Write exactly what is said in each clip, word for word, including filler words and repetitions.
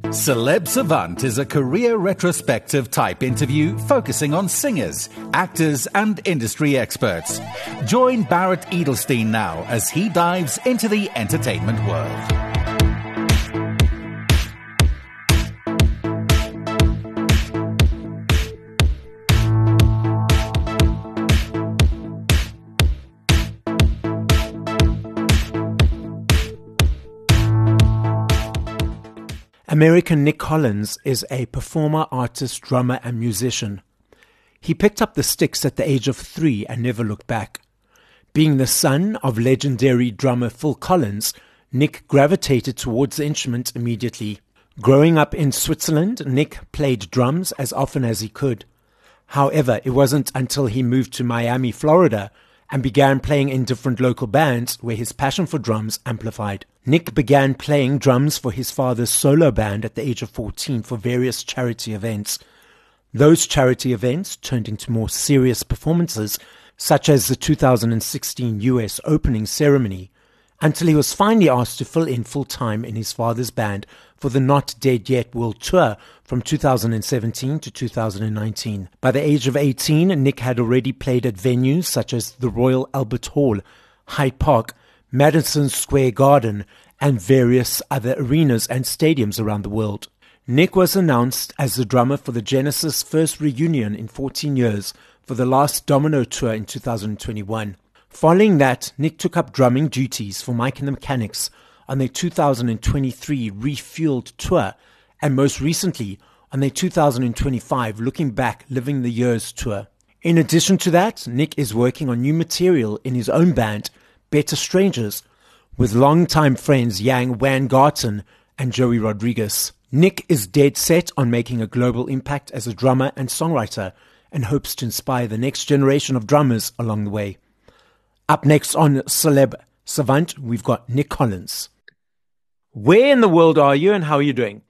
Celeb Savant is a career retrospective type interview focusing on singers, actors, and industry experts. Join Barrett Edelstein now as he dives into the entertainment world. American Nick Collins is a performer, artist, drummer, and musician. He picked up the sticks at the age of three and never looked back. Being the son of legendary drummer Phil Collins, Nick gravitated towards the instrument immediately. Growing up in Switzerland, Nick played drums as often as he could. However, it wasn't until he moved to Miami, Florida, and began playing in different local bands where his passion for drums amplified. Nick began playing drums for his father's solo band at the age of fourteen for various charity events. Those charity events turned into more serious performances, such as the two thousand sixteen U S opening ceremony, until he was finally asked to fill in full-time in his father's band for the Not Dead Yet World Tour from two thousand seventeen to two thousand nineteen. By the age of eighteen, Nick had already played at venues such as the Royal Albert Hall, Hyde Park, Madison Square Garden, and various other arenas and stadiums around the world. Nick was announced as the drummer for the Genesis' first reunion in fourteen years for the last Domino tour in two thousand twenty-one. Following that, Nick took up drumming duties for Mike and the Mechanics on their two thousand twenty-three Refueled tour, and most recently on their two thousand twenty-five Looking Back, Living the Years tour. In addition to that, Nick is working on new material in his own band, Better Strangers, with longtime friends Yang Weingarten and Joey Rodriguez. Nick is dead set on making a global impact as a drummer and songwriter, and hopes to inspire the next generation of drummers along the way. Up next on Celeb Savant, we've got Nick Collins. Where in the world are you and how are you doing?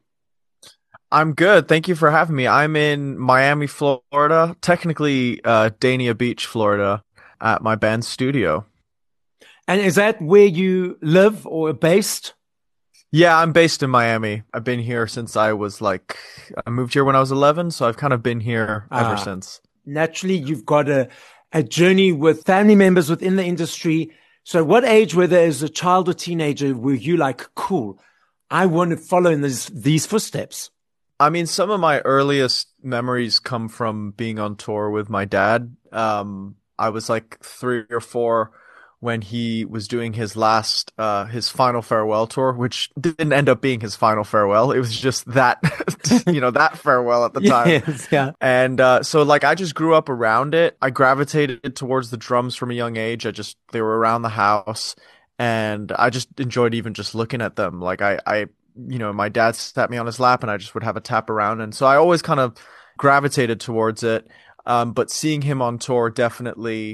I'm good. Thank you for having me. I'm in Miami, Florida, technically uh, Dania Beach, Florida, at my band's studio. And is that where you live or based? Yeah, I'm based in Miami. I've been here since I was like, I moved here when I was eleven, so I've kind of been here ever Ah, since. Naturally, you've got a, a journey with family members within the industry. So what age, whether as a child or teenager, were you like, cool, I want to follow in this, these footsteps? I mean, some of my earliest memories come from being on tour with my dad. Um, I was like three or four when he was doing his last, uh, his final farewell tour, which didn't end up being his final farewell. It was just that, you know, that farewell at the time. Yes, yeah. And, uh, so like I just grew up around it. I gravitated towards the drums from a young age. I just, they were around the house and I just enjoyed even just looking at them. Like I, I, you know, my dad sat me on his lap and I just would have a tap around. And so I always kind of gravitated towards it. Um, but seeing him on tour definitely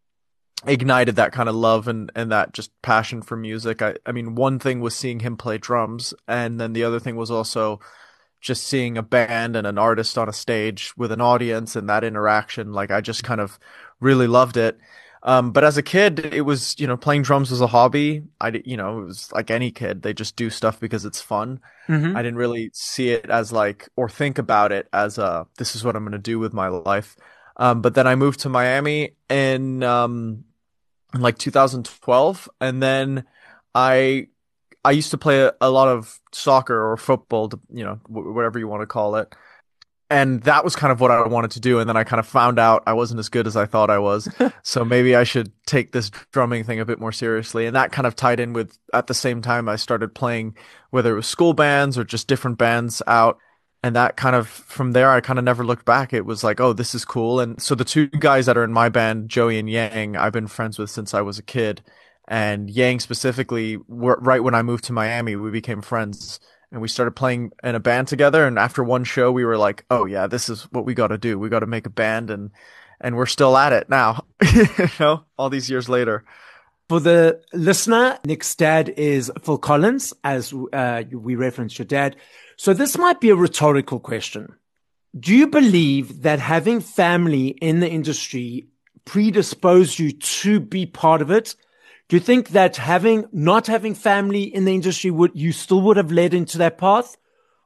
ignited that kind of love and, and that just passion for music. I, I mean, one thing was seeing him play drums, and then the other thing was also just seeing a band and an artist on a stage with an audience and that interaction. Like, I just kind of really loved it. Um, but as a kid, it was, you know, playing drums was a hobby. I, di- you know, it was like any kid. They just do stuff because it's fun. Mm-hmm. I didn't really see it as like, or think about it as a, this is what I'm going to do with my life. Um, but then I moved to Miami in, um, in like two thousand twelve. And then I, I used to play a, a lot of soccer or football, you know, wh- whatever you want to call it. And that was kind of what I wanted to do. And then I kind of found out I wasn't as good as I thought I was. So maybe I should take this drumming thing a bit more seriously. And that kind of tied in with, at the same time, I started playing, whether it was school bands or just different bands out. And that kind of, from there, I kind of never looked back. It was like, oh, this is cool. And so the two guys that are in my band, Joey and Yang, I've been friends with since I was a kid. And Yang specifically, were, right when I moved to Miami, we became friends. And we started playing in a band together. And after one show, we were like, oh, yeah, this is what we got to do. We got to make a band. And and we're still at it now, you know, all these years later. For the listener, Nick's dad is Phil Collins, as uh, we referenced your dad. So this might be a rhetorical question. Do you believe that having family in the industry predisposed you to be part of it? Do you think that having not having family in the industry would you still would have led into that path?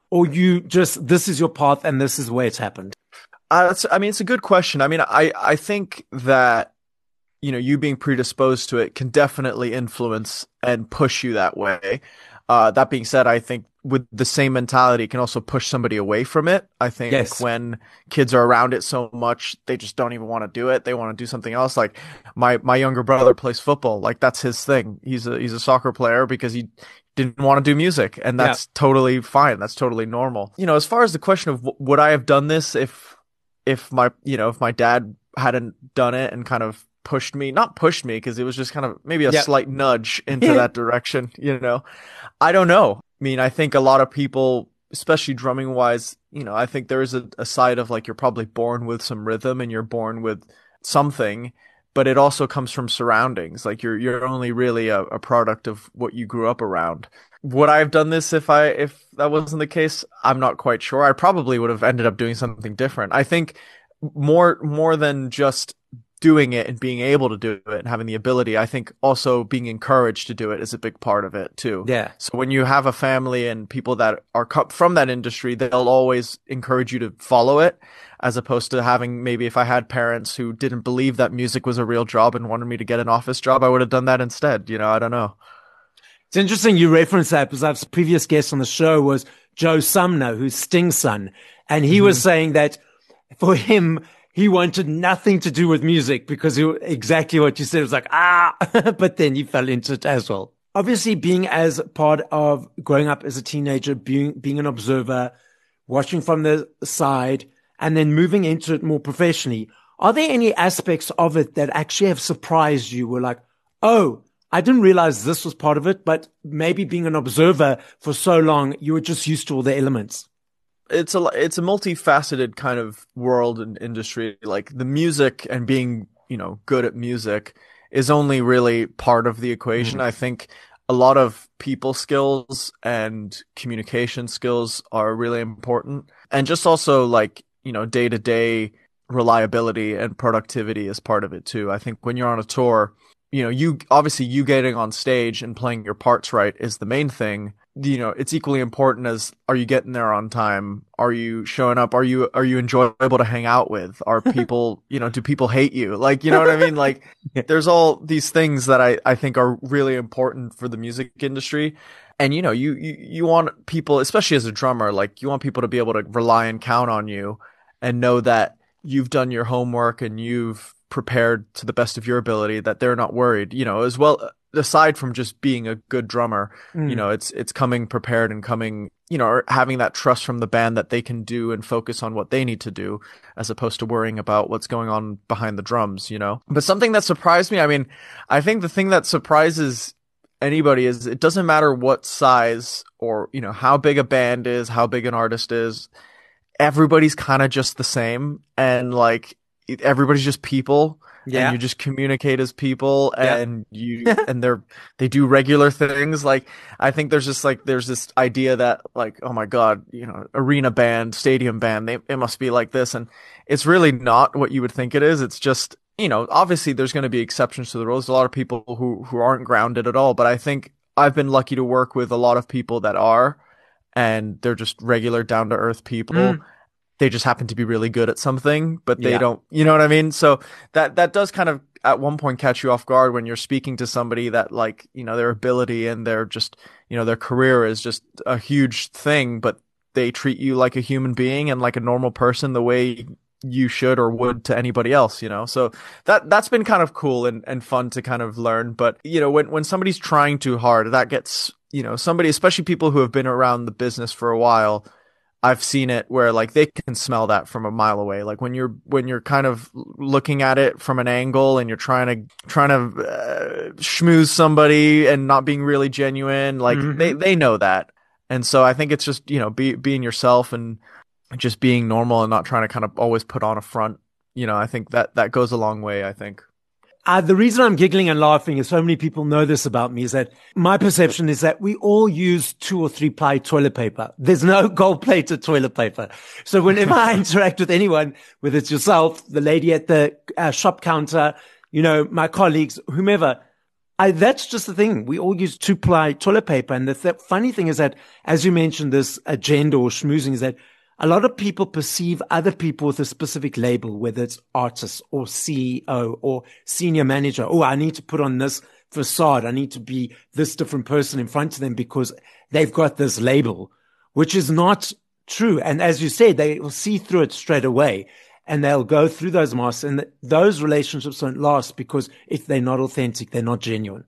or you just, this is your path and this is where it's happened? Uh, that's, I mean, it's a good question. I mean, I, I think that, you know, you being predisposed to it can definitely influence and push you that way. Uh, that being said, I think with the same mentality, it can also push somebody away from it. I think Yes. when kids are around it so much, they just don't even want to do it. They want to do something else. Like my, my younger brother plays football. Like that's his thing. He's a, he's a soccer player because he didn't want to do music, and that's yeah. totally fine. That's totally normal. You know, as far as the question of w- would I have done this if, if my, you know, if my dad hadn't done it and kind of pushed me, not pushed me, because it was just kind of maybe a yeah. slight nudge into that direction, you know, I don't know. I mean, I think a lot of people, especially drumming wise, you know, I think there is a, a side of like, you're probably born with some rhythm and you're born with something, but it also comes from surroundings. Like you're, you're only really a, a product of what you grew up around. Would I have done this if I, if that wasn't the case? I'm not quite sure. I probably would have ended up doing something different. I think more, more than just doing it and being able to do it and having the ability, I think also being encouraged to do it is a big part of it too. Yeah. So when you have a family and people that are from that industry, they'll always encourage you to follow it, as opposed to having, maybe if I had parents who didn't believe that music was a real job and wanted me to get an office job, I would have done that instead. You know, I don't know. It's interesting you reference that, because our previous guest on the show was Joe Sumner, who's Sting's son. And he mm-hmm. was saying that for him, he wanted nothing to do with music because he, exactly what you said, was like, ah, but then he fell into it as well. Obviously, being as part of growing up as a teenager, being, being an observer, watching from the side, and then moving into it more professionally, are there any aspects of it that actually have surprised you? Were like, oh, I didn't realize this was part of it, but maybe being an observer for so long, you were just used to all the elements. It's a, it's a multifaceted kind of world and industry. Like the music and being, you know, good at music is only really part of the equation. Mm-hmm. I think a lot of people skills and communication skills are really important. And just also like, you know, day to day reliability and productivity is part of it too. I think when you're on a tour, you know, you obviously you getting on stage and playing your parts right is the main thing. You know, it's equally important as, are you getting there on time? Are you showing up? Are you, are you enjoyable to hang out with? Are people, you know, do people hate you? Like, you know what I mean? Like there's all these things that I, I think are really important for the music industry. And, you know, you, you, you want people, especially as a drummer, like you want people to be able to rely and count on you and know that you've done your homework and you've prepared to the best of your ability, that they're not worried, you know, as well. Aside from just being a good drummer, mm. you know, it's, it's coming prepared and coming, you know, or having that trust from the band that they can do and focus on what they need to do, as opposed to worrying about what's going on behind the drums, you know. But something that surprised me, I mean, I think the thing that surprises anybody is it doesn't matter what size or, you know, how big a band is, how big an artist is, everybody's kind of just the same. And like, everybody's just people. Yeah. And you just communicate as people, and yeah. you, and they're, they do regular things. Like, I think there's just like, there's this idea that like, oh my God, you know, arena band, stadium band, they, it must be like this. And it's really not what you would think it is. It's just, you know, obviously there's going to be exceptions to the rules. There's a lot of people who, who aren't grounded at all, but I think I've been lucky to work with a lot of people that are, and they're just regular down to earth people. Mm. They just happen to be really good at something, but they yeah. don't, you know what I mean? So that, that does kind of at one point catch you off guard when you're speaking to somebody that like, you know, their ability and their just, you know, their career is just a huge thing, but they treat you like a human being and like a normal person the way you should or would to anybody else, you know? So that, that's been kind of cool and, and fun to kind of learn. But, you know, when, when somebody's trying too hard, that gets, you know, somebody, especially people who have been around the business for a while, I've seen it where like they can smell that from a mile away. Like when you're, when you're kind of looking at it from an angle and you're trying to, trying to uh, schmooze somebody and not being really genuine, like mm-hmm. they, they know that. And so I think it's just, you know, be, being yourself and just being normal and not trying to kind of always put on a front. You know, I think that, that goes a long way, I think. Uh, the reason I'm giggling and laughing is so many people know this about me, is that my perception is that we all use two or three ply toilet paper. There's no gold plated toilet paper. So whenever I interact with anyone, whether it's yourself, the lady at the uh, shop counter, you know, my colleagues, whomever, I, that's just the thing. We all use two-ply toilet paper. And the th- funny thing is that, as you mentioned, this agenda or schmoozing is that a lot of people perceive other people with a specific label, whether it's artist or C E O or senior manager. Oh, I need to put on this facade. I need to be this different person in front of them because they've got this label, which is not true. And as you said, they will see through it straight away and they'll go through those masks, and those relationships don't last because if they're not authentic, they're not genuine.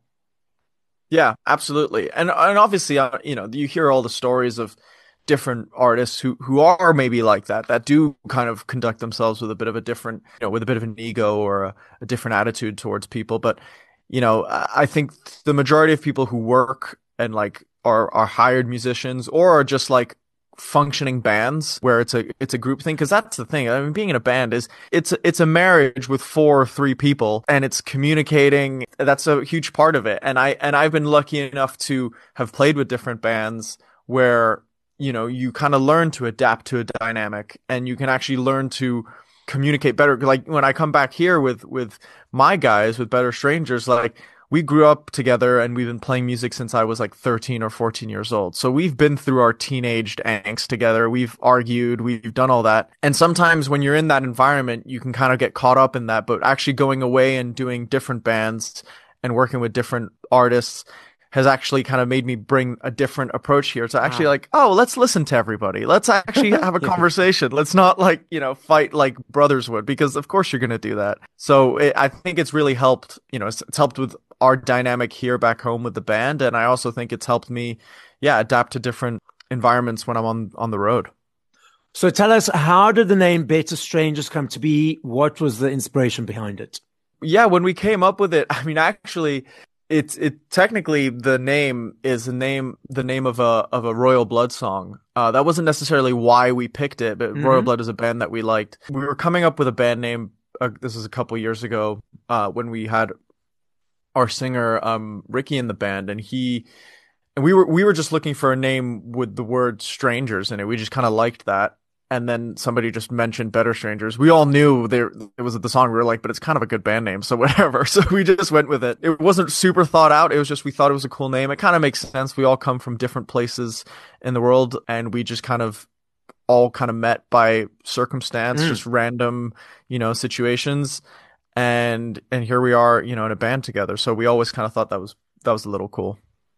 Yeah, absolutely. And, and obviously, uh, you know, you hear all the stories of different artists who, who are maybe like that, that do kind of conduct themselves with a bit of a different, you know, with a bit of an ego or a, a different attitude towards people. But, you know, I think the majority of people who work and like are, are hired musicians or are just like functioning bands where it's a, it's a group thing. Cause that's the thing. I mean, being in a band is it's, it's a marriage with four or three people and it's communicating. That's a huge part of it. And I, and I've been lucky enough to have played with different bands where, you know, you kind of learn to adapt to a dynamic and you can actually learn to communicate better. Like when I come back here with, with my guys, with Better Strangers, like we grew up together and we've been playing music since I was like thirteen or fourteen years old. So we've been through our teenaged angst together. We've argued, we've done all that. And sometimes when you're in that environment, you can kind of get caught up in that, but actually going away and doing different bands and working with different artists has actually kind of made me bring a different approach here. To actually wow. like, oh, let's listen to everybody. Let's actually have a yeah. conversation. Let's not like, you know, fight like brothers would, because of course you're going to do that. So it, I think it's really helped, you know, it's, it's helped with our dynamic here back home with the band. And I also think it's helped me, yeah, adapt to different environments when I'm on, on the road. So tell us, how did the name Better Strangers come to be? What was the inspiration behind it? Yeah, when we came up with it, I mean, actually, It's it technically the name is the name the name of a of a Royal Blood song. Uh, that wasn't necessarily why we picked it, but mm-hmm. Royal Blood is a band that we liked. We were coming up with a band name. Uh, this is a couple years ago uh, when we had our singer um, Ricky in the band, and he and we were we were just looking for a name with the word strangers in it. We just kind of liked that. And then somebody just mentioned Better Strangers. We all knew there it was the song. We were like, but it's kind of a good band name, so whatever. So we just went with it. It wasn't super thought out. It was just we thought it was a cool name. It kind of makes sense. We all come from different places in the world, and we just kind of all kind of met by circumstance, mm. just random, you know, situations. And and here we are, you know, in a band together. So we always kind of thought that was that was a little cool.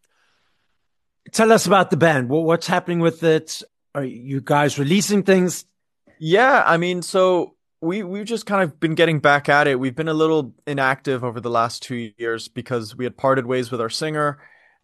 Tell us about the band. What's happening with it? Are you guys releasing things? Yeah, I mean, so we, we've just kind of been getting back at it. We've been a little inactive over the last two years because we had parted ways with our singer,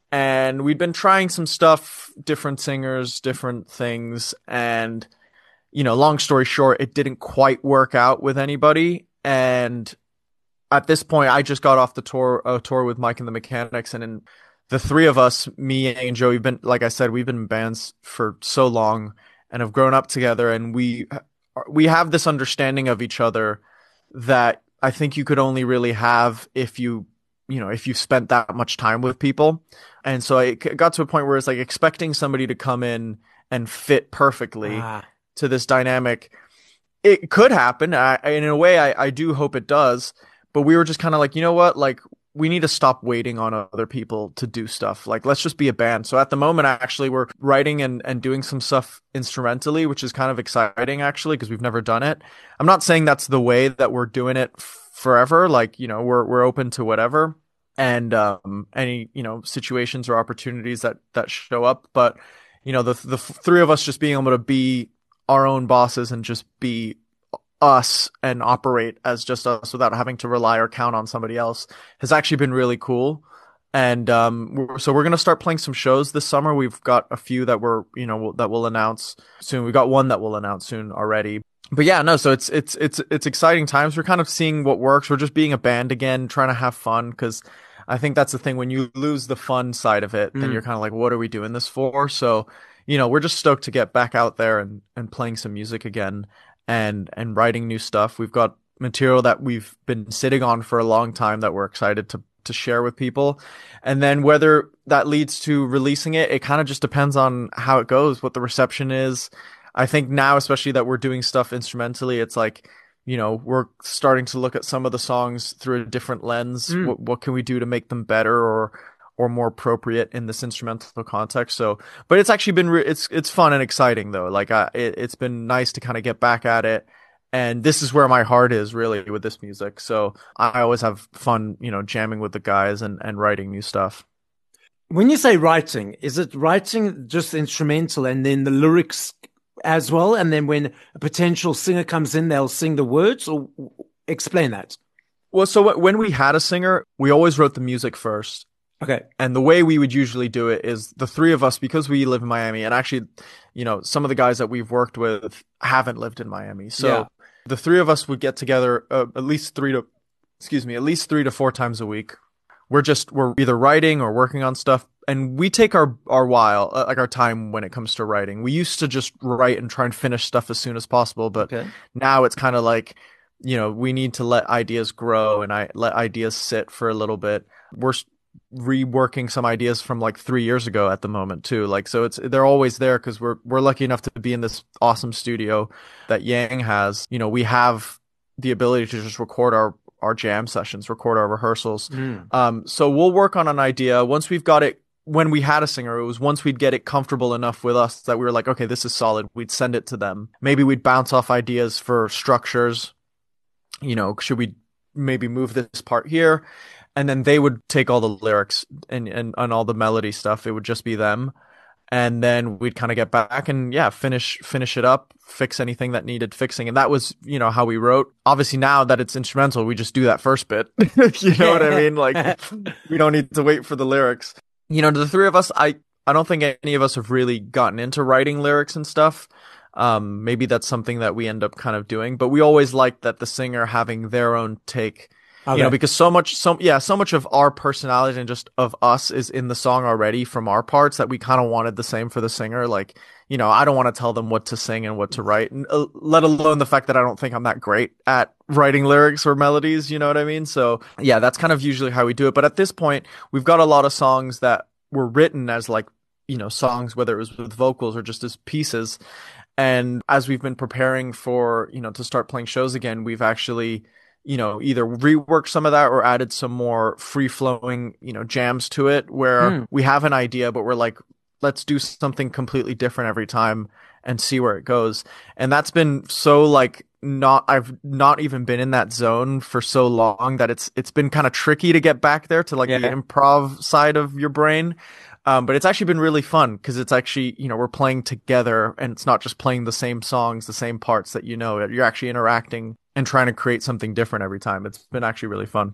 and we'd been trying some stuff, different singers, different things. And, you know, long story short, it didn't quite work out with anybody. And at this point, I just got off the tour, uh, tour with Mike and the Mechanics, and in the three of us, me and Joe, we've been, like I said, we've been in bands for so long and have grown up together. And we, we have this understanding of each other that I think you could only really have if you, you know, if you spent that much time with people. And so it got to a point where it's like expecting somebody to come in and fit perfectly ah. to this dynamic. It could happen. I, in a way, I, I do hope it does. But we were just kind of like, you know what, like, we need to stop waiting on other people to do stuff. Like, let's just be a band. So at the moment, actually, we're writing and, and doing some stuff instrumentally, which is kind of exciting, actually, because we've never done it. I'm not saying that's the way that we're doing it f- forever. Like, you know, we're we're open to whatever and um, any, you know, situations or opportunities that, that show up. But, you know, the the three of us just being able to be our own bosses and just be us and operate as just us without having to rely or count on somebody else has actually been really cool. And um we're, so we're going to start playing some shows this summer. We've got a few that we're, you know, that we'll announce soon. We've got one that we'll announce soon already. But yeah, no, so it's it's it's it's exciting times. We're kind of seeing what works. We're just being a band again, trying to have fun, because I think that's the thing. When you lose the fun side of it, mm. then you're kind of like, what are we doing this for? So, you know, we're just stoked to get back out there and and playing some music again. And and writing new stuff. We've got material that we've been sitting on for a long time that we're excited to to share with people. And then whether that leads to releasing it, it kind of just depends on how it goes, what the reception is. I think now, especially that we're doing stuff instrumentally, it's like, you know, we're starting to look at some of the songs through a different lens. Mm. What, what can we do to make them better or or more appropriate in this instrumental context? So, but it's actually been re- it's it's fun and exciting though. Like, I, it, it's been nice to kind of get back at it. And this is where my heart is really with this music. So I always have fun, you know, jamming with the guys and, and writing new stuff. When you say writing, is it writing just instrumental and then the lyrics as well? And then when a potential singer comes in, they'll sing the words, or explain that? Well, so when we had a singer, we always wrote the music first. Okay. And the way we would usually do it is the three of us, because we live in Miami, and actually, you know, some of the guys that we've worked with haven't lived in Miami. So yeah. The three of us would get together uh, at least three to, excuse me, at least three to four times a week. We're just, we're either writing or working on stuff. And we take our, our while, uh, like our time when it comes to writing. We used to just write and try and finish stuff as soon as possible. But okay. Now it's kind of like, you know, we need to let ideas grow and I let ideas sit for a little bit. We're reworking some ideas from like three years ago at the moment too. Like, so it's, they're always there because we're, we're lucky enough to be in this awesome studio that Yang has. You know, we have the ability to just record our, our jam sessions, record our rehearsals. Mm. Um, so we'll work on an idea. Once we've got it, when we had a singer, it was once we'd get it comfortable enough with us that we were like, okay, this is solid. We'd send it to them. Maybe we'd bounce off ideas for structures. You know, should we maybe move this part here? And then they would take all the lyrics and, and, and all the melody stuff. It would just be them. And then we'd kind of get back and yeah, finish, finish it up, fix anything that needed fixing. And that was, you know, how we wrote. Obviously now that it's instrumental, we just do that first bit. You know what I mean? Like, we don't need to wait for the lyrics. You know, the three of us, I, I don't think any of us have really gotten into writing lyrics and stuff. Um, maybe that's something that we end up kind of doing, but we always liked that the singer having their own take. Okay. You know, because so much, so yeah, so much of our personality and just of us is in the song already from our parts that we kind of wanted the same for the singer. Like, you know, I don't want to tell them what to sing and what to write, and, uh, let alone the fact that I don't think I'm that great at writing lyrics or melodies. You know what I mean? So yeah, that's kind of usually how we do it. But at this point, we've got a lot of songs that were written as like, you know, songs, whether it was with vocals or just as pieces. And as we've been preparing for, you know, to start playing shows again, we've actually, you know, either reworked some of that or added some more free flowing, you know, jams to it where mm. we have an idea, but we're like, let's do something completely different every time and see where it goes. And that's been so like not, I've not even been in that zone for so long that it's, it's been kind of tricky to get back there to like yeah. the improv side of your brain. Um, but it's actually been really fun because it's actually, you know, we're playing together and it's not just playing the same songs, the same parts that, you know, you're actually interacting and trying to create something different every time. It's been actually really fun.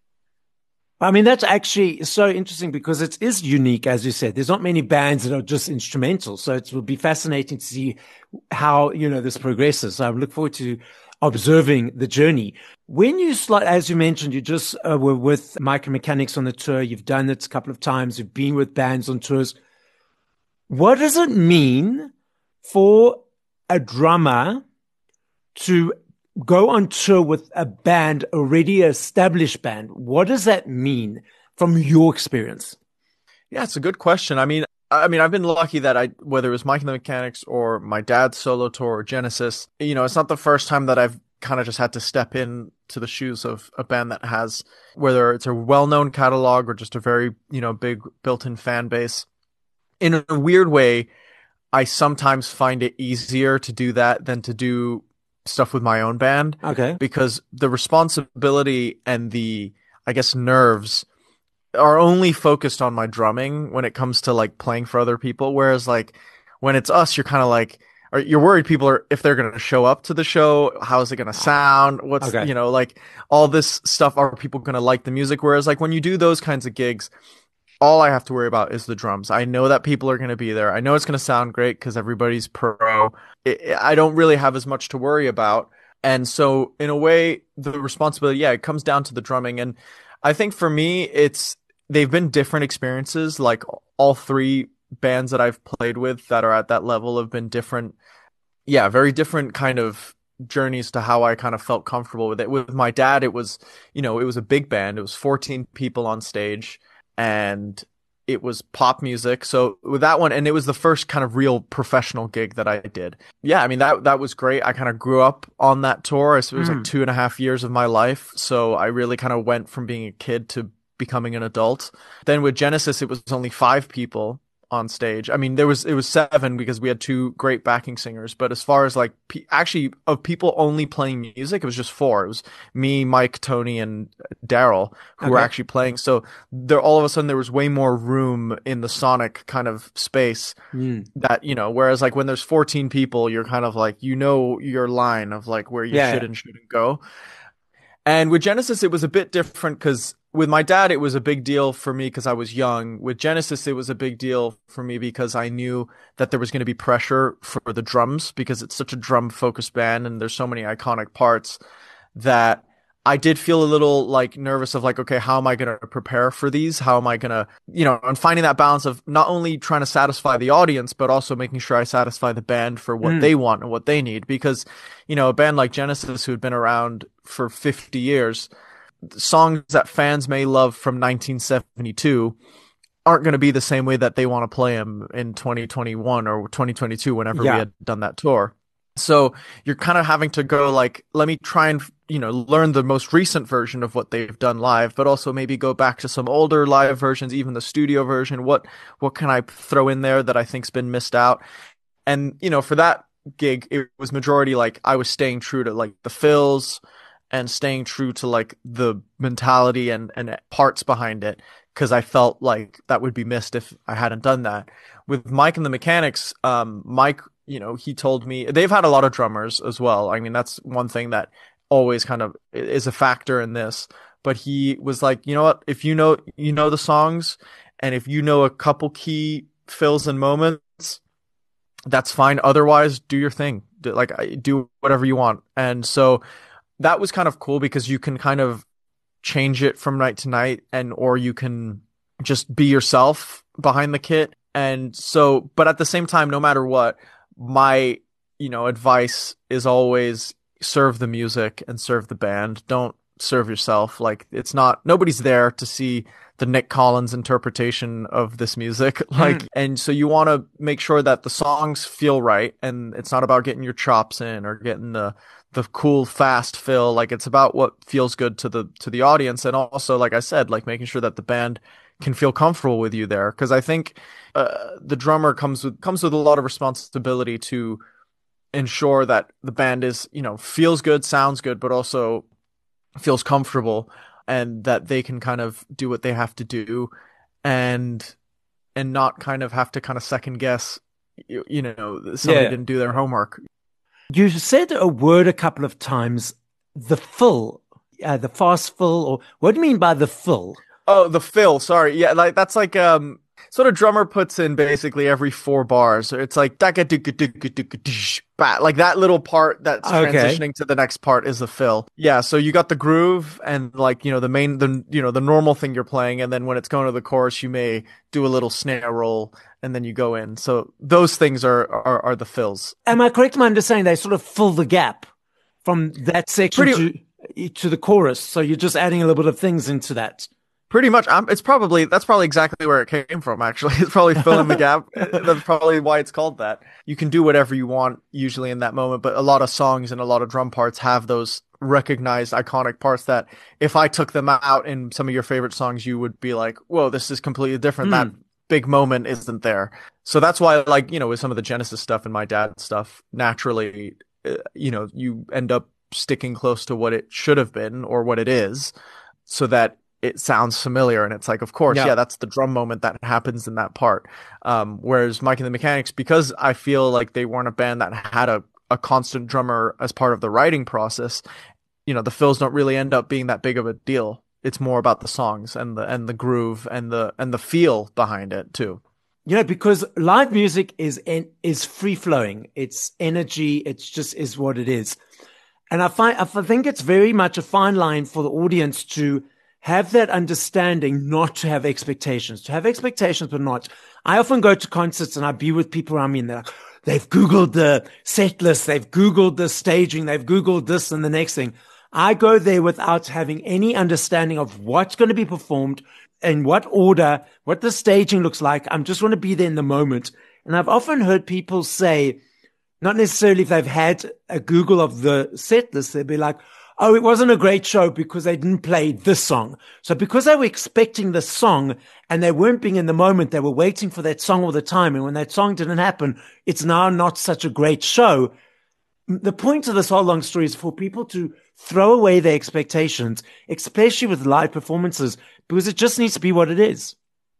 I mean, that's actually so interesting because it is unique, as you said. There's not many bands that are just instrumental. So it will be fascinating to see how, you know, this progresses. So I look forward to observing the journey. When you, as you mentioned, you just uh, were with Micro Mechanics on the tour. You've done it a couple of times. You've been with bands on tours. What does it mean for a drummer to go on tour with a band, already established band? What does that mean from your experience? Yeah, it's a good question. I mean, I mean, I've been lucky that I, whether it was Mike and the Mechanics or my dad's solo tour or Genesis, you know, it's not the first time that I've kind of just had to step in to the shoes of a band that has, whether it's a well-known catalog or just a very, you know, big built-in fan base. In a weird way, I sometimes find it easier to do that than to do stuff with my own band. Okay. Because the responsibility and the, I guess, nerves are only focused on my drumming when it comes to like playing for other people. Whereas like when it's us, you're kind of like, or you're worried people are, if they're going to show up to the show, how is it going to sound? What's, okay. you know, like all this stuff. Are people going to like the music? Whereas like when you do those kinds of gigs, all I have to worry about is the drums. I know that people are going to be there. I know it's going to sound great because everybody's pro. It, I don't really have as much to worry about. And so in a way, the responsibility, yeah, it comes down to the drumming. And I think for me, it's, they've been different experiences. Like all three bands that I've played with that are at that level have been different. Yeah, very different kind of journeys to how I kind of felt comfortable with it. With my dad, it was, you know, it was a big band. It was fourteen people on stage. And it was pop music. So with that one, and it was the first kind of real professional gig that I did. Yeah, I mean, that that was great. I kind of grew up on that tour. It was mm. like two and a half years of my life. So I really kind of went from being a kid to becoming an adult. Then with Genesis, it was only five people on stage. I mean, there was it was seven because we had two great backing singers. But as far as like pe- actually of people only playing music, it was just four. It was me, Mike, Tony, and Daryl who okay. were actually playing. So there, all of a sudden, there was way more room in the sonic kind of space mm. that, you know. Whereas like when there's fourteen people, you're kind of like, you know, your line of like where you yeah, should yeah. and shouldn't go. And with Genesis, it was a bit different because with my dad, it was a big deal for me because I was young. With Genesis, it was a big deal for me because I knew that there was going to be pressure for the drums because it's such a drum-focused band and there's so many iconic parts that I did feel a little like nervous of like, okay, how am I going to prepare for these? How am I going to, you know, and finding that balance of not only trying to satisfy the audience, but also making sure I satisfy the band for what mm. they want and what they need. Because, you know, a band like Genesis, who had been around for fifty years, songs that fans may love from nineteen seventy-two aren't going to be the same way that they want to play them in twenty twenty-one or twenty twenty-two whenever yeah. we had done that tour. So you're kind of having to go like, let me try and, you know, learn the most recent version of what they've done live, but also maybe go back to some older live versions, even the studio version. What, what can I throw in there that I think's been missed out? And, you know, for that gig, it was majority like I was staying true to like the fills and staying true to like the mentality and, and parts behind it. Cause I felt like that would be missed if I hadn't done that. With Mike and the Mechanics, um, Mike, you know, he told me they've had a lot of drummers as well. I mean, that's one thing that always kind of is a factor in this, but he was like, you know what, if you know, you know, the songs and if you know a couple key fills and moments, that's fine. Otherwise do your thing. Do, like do whatever you want. And so that was kind of cool because you can kind of change it from night to night and, or you can just be yourself behind the kit. And so, but at the same time, no matter what, my, you know, advice is always serve the music and serve the band. Don't serve yourself. Like it's not, nobody's there to see the Nick Collins interpretation of this music. Like, mm. and so you want to make sure that the songs feel right. And it's not about getting your chops in or getting the, the cool, fast fill. Like it's about what feels good to the, to the audience. And also, like I said, like making sure that the band can feel comfortable with you there. Cause I think, uh, the drummer comes with, comes with a lot of responsibility to ensure that the band is, you know, feels good, sounds good, but also feels comfortable and that they can kind of do what they have to do and, and not kind of have to kind of second guess, you, you know, somebody yeah. didn't do their homework. You said a word a couple of times, the fill, uh, the fast fill, or what do you mean by the fill? Oh, the fill. Sorry. Yeah. Like that's like, um, sort of drummer puts in basically every four bars. It's like like that little part that's okay. transitioning to the next part is the fill. Yeah, so you got the groove and like, you know, the main, the you know, the normal thing you're playing, and then when it's going to the chorus, you may do a little snare roll and then you go in. So those things are are, are the fills. Am I correct in my understanding they sort of fill the gap from that section Pretty- to to the chorus? So you're just adding a little bit of things into that. Pretty much. Um, it's probably, that's probably exactly where it came from, actually. It's probably filling the gap. That's probably why it's called that. You can do whatever you want usually in that moment, but a lot of songs and a lot of drum parts have those recognized iconic parts that if I took them out in some of your favorite songs, you would be like, whoa, this is completely different. Mm. That big moment isn't there. So that's why, like, you know, with some of the Genesis stuff and my dad's stuff, naturally, uh, you know, you end up sticking close to what it should have been or what it is so that it sounds familiar. And it's like, of course, yeah. yeah, that's the drum moment that happens in that part. Um, whereas Mike and the Mechanics, because I feel like they weren't a band that had a, a constant drummer as part of the writing process, you know, the fills don't really end up being that big of a deal. It's more about the songs and the, and the groove and the, and the feel behind it too. You know, because live music is, in, is free flowing. It's energy. It's just is what it is. And I find, I think it's very much a fine line for the audience to have that understanding, not to have expectations, to have expectations, but not. I often go to concerts and I be with people around me and they're like, they've Googled the set list, they've Googled the staging, they've Googled this and the next thing. I go there without having any understanding of what's going to be performed, in what order, what the staging looks like. I just want to be there in the moment. And I've often heard people say, not necessarily if they've had a Google of the set list, they'd be like, oh, it wasn't a great show because they didn't play this song. So because they were expecting the song and they weren't being in the moment, they were waiting for that song all the time. And when that song didn't happen, it's now not such a great show. The point of this whole long story is for people to throw away their expectations, especially with live performances, because it just needs to be what it is.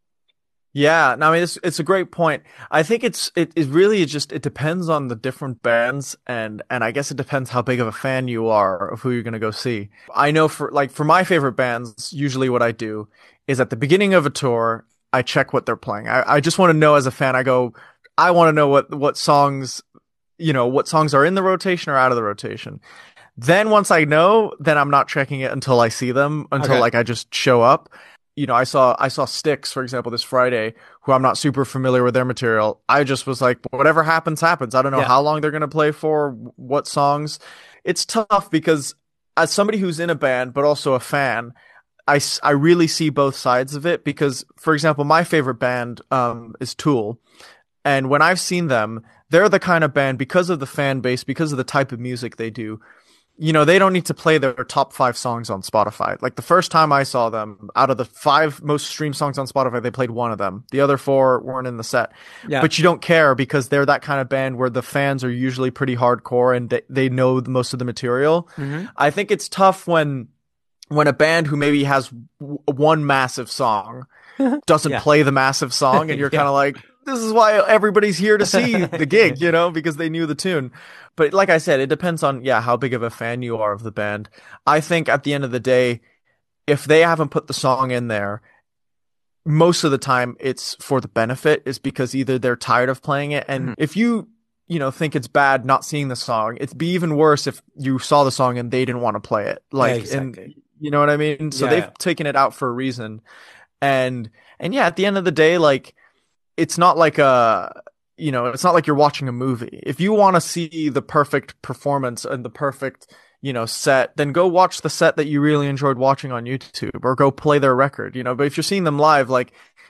Yeah, no, I mean, it's it's a great point. I think it's it, it really just it depends on the different bands, and and I guess it depends how big of a fan you are of who you're gonna go see. I know for like for my favorite bands, usually what I do is at the beginning of a tour, I check what they're playing. I, I just want to know as a fan. I go, I want to know what what songs, you know, what songs are in the rotation or out of the rotation. Then once I know, then I'm not checking it until I see them, until Okay. like I just show up. You know, I saw I saw Styx, for example, this Friday, who I'm not super familiar with their material. I just was like, whatever happens, happens. I don't know Yeah. how long they're going to play for, what songs. It's tough because as somebody who's in a band, but also a fan, I, s- I really see both sides of it because, for example, my favorite band um, is Tool. And when I've seen them, they're the kind of band, because of the fan base, because of the type of music they do, you know, they don't need to play their top five songs on Spotify. Like the first time I saw them, out of the five most streamed songs on Spotify, they played one of them. The other four weren't in the set. Yeah. But you don't care because they're that kind of band where the fans are usually pretty hardcore and they, they know the, most of the material. Mm-hmm. I think it's tough when when a band who maybe has w- one massive song doesn't Yeah. play the massive song, and you're Yeah. kind of like, this is why everybody's here to see the gig, you know, because they knew the tune. But like I said, it depends on, yeah, how big of a fan you are of the band. I think at the end of the day, if they haven't put the song in there, most of the time it's for the benefit, is because either they're tired of playing it. And Mhm. if you, you know, think it's bad not seeing the song, it'd be even worse if you saw the song and they didn't want to play it. Like, exactly. and you know what I mean? So Yeah, they've yeah. taken it out for a reason. And, and yeah, at the end of the day, like, it's not like a, you know, it's not like you're watching a movie. If you want to see the perfect performance and the perfect, you know, set, then go watch the set that you really enjoyed watching on YouTube, or go play their record, you know. But if you're seeing them live, like,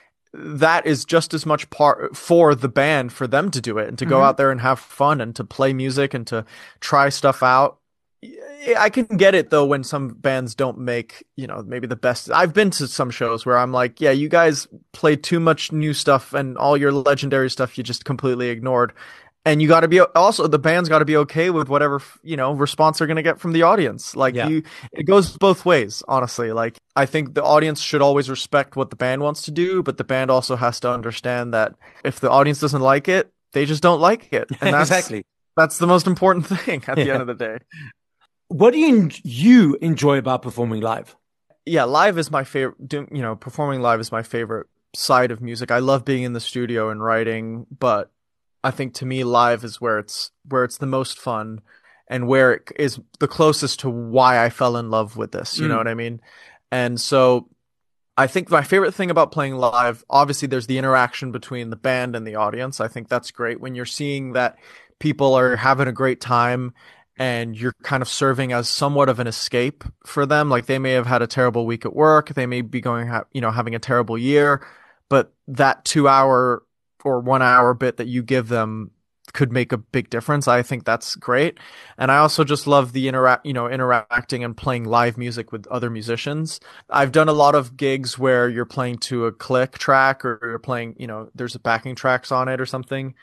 that is just as much part for the band, for them to do it and to go Mhm. out there and have fun and to play music and to try stuff out. I can get it though when some bands don't make, you know, maybe the best. I've been to some shows where I'm like, yeah, you guys played too much new stuff and all your legendary stuff you just completely ignored. And you got to be also, the band's got to be okay with whatever, you know, response they're going to get from the audience. Like Yeah. you, it goes both ways, honestly. Like, I think the audience should always respect what the band wants to do, but the band also has to understand that if the audience doesn't like it, they just don't like it. And that's, Exactly. that's the most important thing at the Yeah. end of the day. What do you, you enjoy about performing live? Yeah, live is my favorite, do- you know, performing live is my favorite side of music. I love being in the studio and writing, but I think to me live is where it's where it's the most fun and where it is the closest to why I fell in love with this, you know Mm. what I mean? And so I think my favorite thing about playing live, obviously there's the interaction between the band and the audience. I think that's great when you're seeing that people are having a great time and you're kind of serving as somewhat of an escape for them. Like, they may have had a terrible week at work. They may be going, ha- you know, having a terrible year, but that two hour or one hour bit that you give them could make a big difference. I think that's great. And I also just love the interact, you know, interacting and playing live music with other musicians. I've done a lot of gigs where you're playing to a click track, or you're playing, you know, there's a backing tracks on it or something.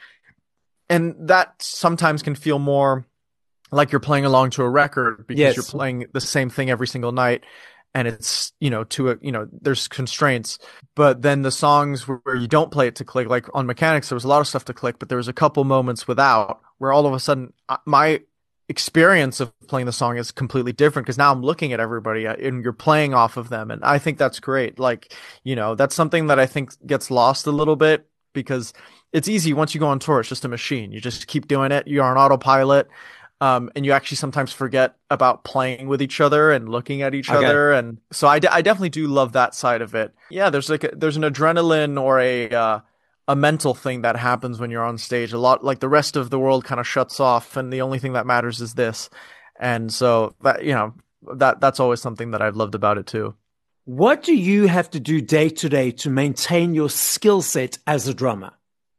And that sometimes can feel more like you're playing along to a record, because Yes. you're playing the same thing every single night. And it's, you know, to a, you know, there's constraints. But then the songs where you don't play it to click, like on Mechanics, there was a lot of stuff to click, but there was a couple moments without, where all of a sudden uh, my experience of playing the song is completely different, because now I'm looking at everybody uh, and you're playing off of them. And I think that's great. Like, you know, that's something that I think gets lost a little bit, because it's easy once you go on tour. It's just a machine. You just keep doing it. You're on autopilot. Um, and you actually sometimes forget about playing with each other and looking at each Okay. other. And so I, de- I definitely do love that side of it. Yeah, there's like a, there's an adrenaline or a uh, a mental thing that happens when you're on stage. A lot, like, the rest of the world kind of shuts off, and the only thing that matters is this. And so that, you know, that that's always something that I've loved about it too. What do you have to do day to day to maintain your skill set as a drummer?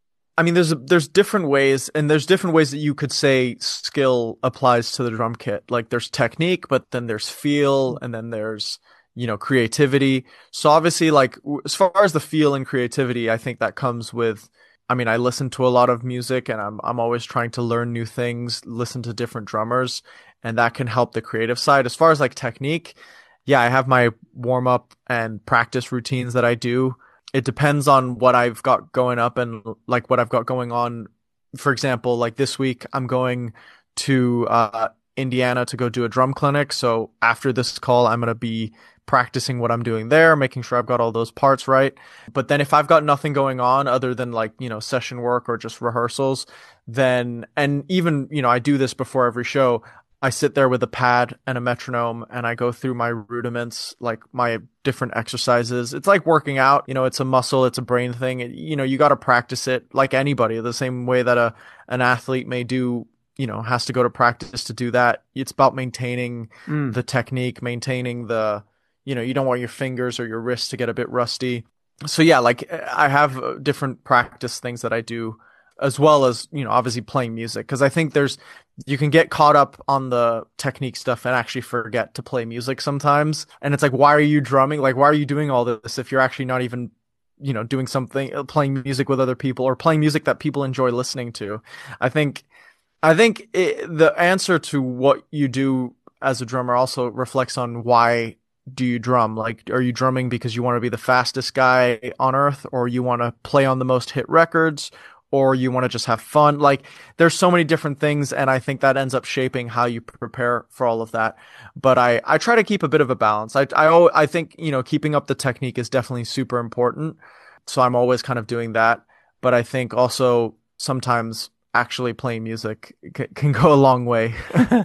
I mean, there's there's different ways, and there's different ways that you could say skill applies to the drum kit. Like there's technique, but then there's feel, and then there's, you know, creativity. So obviously, like as far as the feel and creativity, I think that comes with, I mean, I listen to a lot of music, and I'm I'm always trying to learn new things, listen to different drummers, and that can help the creative side. As far as like technique, yeah, I have my warm up and practice routines that I do. It depends on what I've got going up and like what I've got going on. For example, like this week, I'm going to uh, Indiana to go do a drum clinic. So after this call, I'm going to be practicing what I'm doing there, making sure I've got all those parts right. But then if I've got nothing going on other than like, you know, session work or just rehearsals, then, and even, you know, I do this before every show, I sit there with a pad and a metronome and I go through my rudiments, like my different exercises. It's like working out, you know, it's a muscle, it's a brain thing. It, you know, you got to practice it like anybody, the same way that a, an athlete may do, you know, has to go to practice to do that. It's about maintaining mm. the technique, maintaining the, you know, you don't want your fingers or your wrists to get a bit rusty. So yeah, like I have different practice things that I do, as well as, you know, obviously playing music. Cause I think there's, you can get caught up on the technique stuff and actually forget to play music sometimes. And it's like, why are you drumming? Like, why are you doing all this if you're actually not even, you know, doing something, playing music with other people or playing music that people enjoy listening to? I think, I think it, the answer to what you do as a drummer also reflects on why do you drum? Like, are you drumming because you want to be the fastest guy on earth, or you want to play on the most hit records, or you want to just have fun? Like, there's so many different things, and I think that ends up shaping how you prepare for all of that. But I, I try to keep a bit of a balance. I, I, I think, you know, keeping up the technique is definitely super important. So I'm always kind of doing that. But I think also sometimes actually playing music c- can go a long way.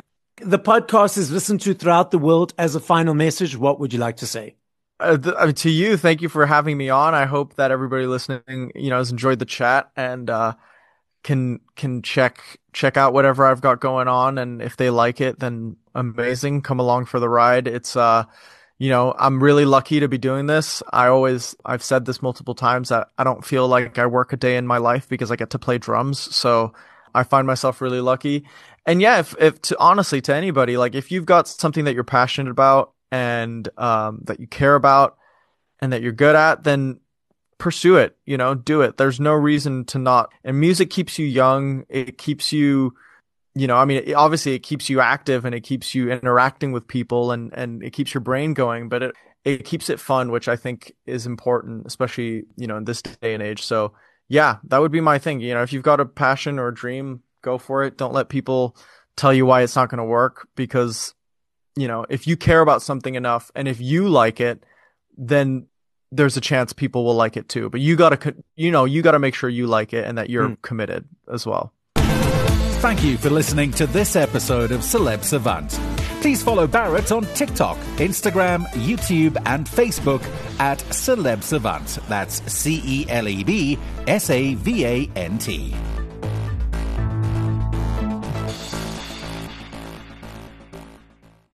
The podcast is listened to throughout the world. As a final message, what would you like to say? Uh, th- uh, to you, thank you for having me on. I hope that everybody listening, you know, has enjoyed the chat and uh, can can check check out whatever I've got going on. And if they like it, then amazing. Come along for the ride. It's uh, you know, I'm really lucky to be doing this. I always I've said this multiple times that I don't feel like I work a day in my life because I get to play drums. So I find myself really lucky. And yeah, if if to honestly to anybody, like if you've got something that you're passionate about and um, that you care about and that you're good at, then pursue it, you know, do it. There's no reason to not. And music keeps you young. It keeps you, you know, I mean, it, obviously it keeps you active and it keeps you interacting with people and, and it keeps your brain going, but it, it keeps it fun, which I think is important, especially, you know, in this day and age. So yeah, that would be my thing. You know, if you've got a passion or a dream, go for it. Don't let people tell you why it's not going to work, because, you know, if you care about something enough and if you like it, then there's a chance people will like it too. But you got to, you know, you got to make sure you like it and that you're mm. committed as well. Thank you for listening to this episode of Celeb Savant. Please follow Barrett on TikTok, Instagram, YouTube, and Facebook at Celeb Savant. That's C E L E B S A V A N T.